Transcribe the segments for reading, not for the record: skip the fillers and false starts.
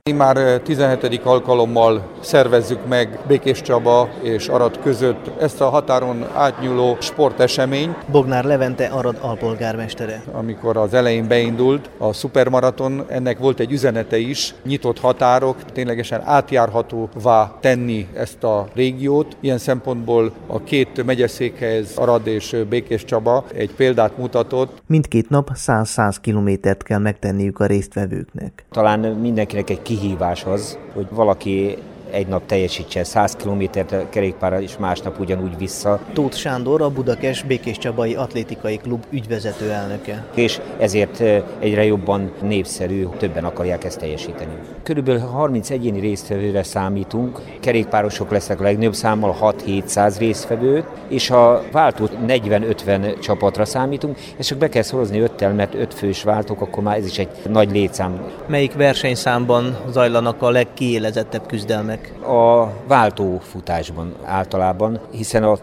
Már 17. alkalommal szervezzük meg Békéscsaba és Arad között ezt a határon átnyúló sporteseményt. Bognár Levente, Arad alpolgármestere. Amikor az elején beindult a szupermaraton, ennek volt egy üzenete is, nyitott határok, ténylegesen átjárhatóvá tenni ezt a régiót. Ilyen szempontból a két megyeszékhez, Arad és Békéscsaba egy példát mutatott. Mindkét nap 100 kilométert kell megtenniük a résztvevőknek. Talán mindenkinek egy kihívás az, hogy valaki egy nap teljesítse 100 kilométert kerékpárral, és másnap ugyanúgy vissza. Tóth Sándor, a Budakes Békéscsabai Atlétikai Klub ügyvezető elnöke. És ezért egyre jobban népszerű, többen akarják ezt teljesíteni. Körülbelül 30 egyéni résztvevőre számítunk, kerékpárosok lesznek a legnagyobb számmal, 6-700 résztvevőt, és a váltó 40-50 csapatra számítunk, és csak be kell szorozni 5-tel, mert 5 fős váltók, akkor már ez is egy nagy létszám. Melyik versenyszámban zajlanak a legkiélezettebb küzdelmek? A váltófutásban általában, hiszen a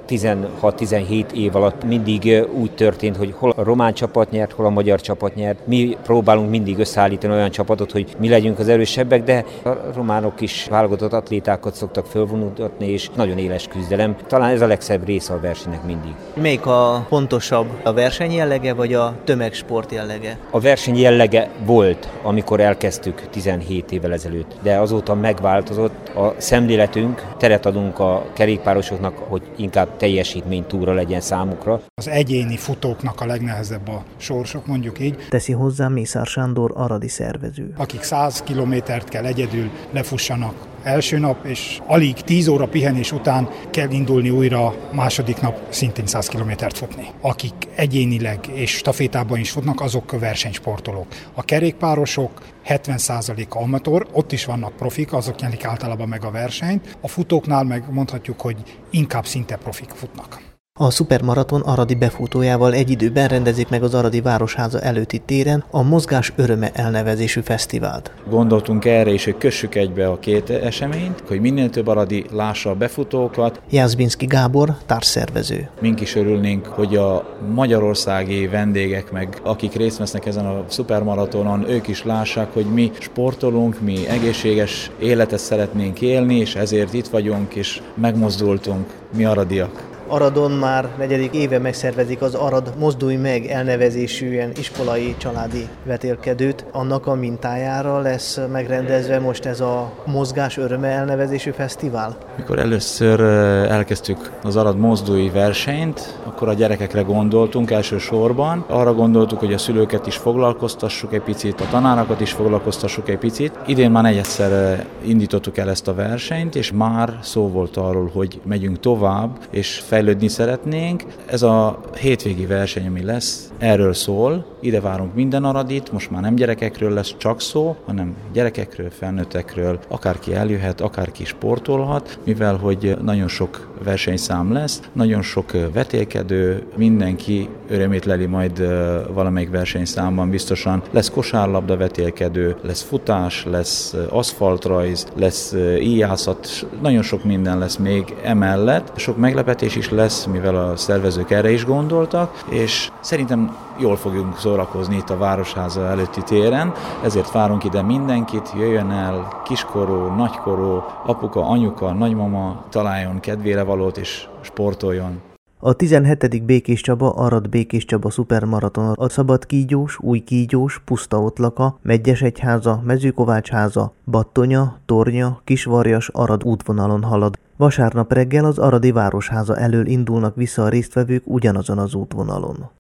16-17 év alatt mindig úgy történt, hogy hol a román csapat nyert, hol a magyar csapat nyert. Mi próbálunk mindig összeállítani olyan csapatot, hogy mi legyünk az erősebbek, de a románok is válogatott atlétákat szoktak fölvonultatni, és nagyon éles küzdelem. Talán ez a legszebb része a versenynek mindig. Melyik a fontosabb, a verseny jellege vagy a tömegsport jellege? A verseny jellege volt, amikor elkezdtük 17 évvel ezelőtt, de azóta megváltozott a szemléletünk, teret adunk a kerékpárosoknak, hogy inkább teljesítménytúra legyen számukra. Az egyéni futóknak a legnehezebb a sorsok, mondjuk így. Teszi hozzá Mészár Sándor, aradi szervező. Akik 100 kilométert kell egyedül lefussanak első nap, és alig 10 óra pihenés után kell indulni újra második nap szintén 100 kilométert futni. Akik egyénileg és stafétában is futnak, azok versenysportolók. A kerékpárosok 70% amatőr, ott is vannak profik, azok nyerik általában meg a versenyt. A futóknál meg mondhatjuk, hogy inkább szinte profik futnak. A szupermaraton aradi befutójával egy időben rendezik meg az Aradi Városháza előtti téren a Mozgás Öröme elnevezésű fesztivált. Gondoltunk erre is, hogy kössük egybe a két eseményt, hogy minél több aradi lássa a befutókat. Jászbinszky Gábor, társszervező. Mink is örülnénk, hogy a magyarországi vendégek, meg akik részt vesznek ezen a szupermaratonon, ők is lássák, hogy mi sportolunk, mi egészséges életet szeretnénk élni, és ezért itt vagyunk, és megmozdultunk, mi aradiak. Aradon már 4. éve megszervezik az Arad Mozdulj meg elnevezésű ilyen iskolai családi vetélkedőt. Annak a mintájára lesz megrendezve most ez a Mozgás Öröme elnevezésű fesztivál? Mikor először elkezdtük az Arad Mozdulj versenyt, akkor a gyerekekre gondoltunk elsősorban. Arra gondoltuk, hogy a szülőket is foglalkoztassuk egy picit, a tanárokat is foglalkoztassuk egy picit. Idén már negyedszer indítottuk el ezt a versenyt, és már szó volt arról, hogy megyünk tovább, és fejlődni szeretnénk. Ez a hétvégi verseny, ami lesz, erről szól. Ide várunk minden aradit, most már nem gyerekekről lesz csak szó, hanem gyerekekről, felnőttekről, akárki eljöhet, akárki sportolhat, mivel hogy nagyon sok versenyszám lesz, nagyon sok vetélkedő, mindenki örömét leli majd valamelyik versenyszámban biztosan. Lesz kosárlabda vetélkedő, lesz futás, lesz aszfaltrajz, lesz íjászat, nagyon sok minden lesz még emellett. Sok meglepetés is lesz, mivel a szervezők erre is gondoltak, és szerintem jól fogjunk szórakozni itt a Városháza előtti téren, ezért várunk ide mindenkit, jöjjön el, kiskorú, nagykorú, apuka, anyuka, nagymama, találjon kedvére valót és sportoljon. A 17. Békéscsaba Arad Békéscsaba szupermaraton a Szabadkígyós, Újkígyós, Pusztaotlaka, Medgyesegyháza, Mezőkovácsháza, Battonya, Tornya, Kisvarjas, Arad útvonalon halad. Vasárnap reggel az Aradi Városháza elől indulnak vissza a résztvevők ugyanazon az útvonalon.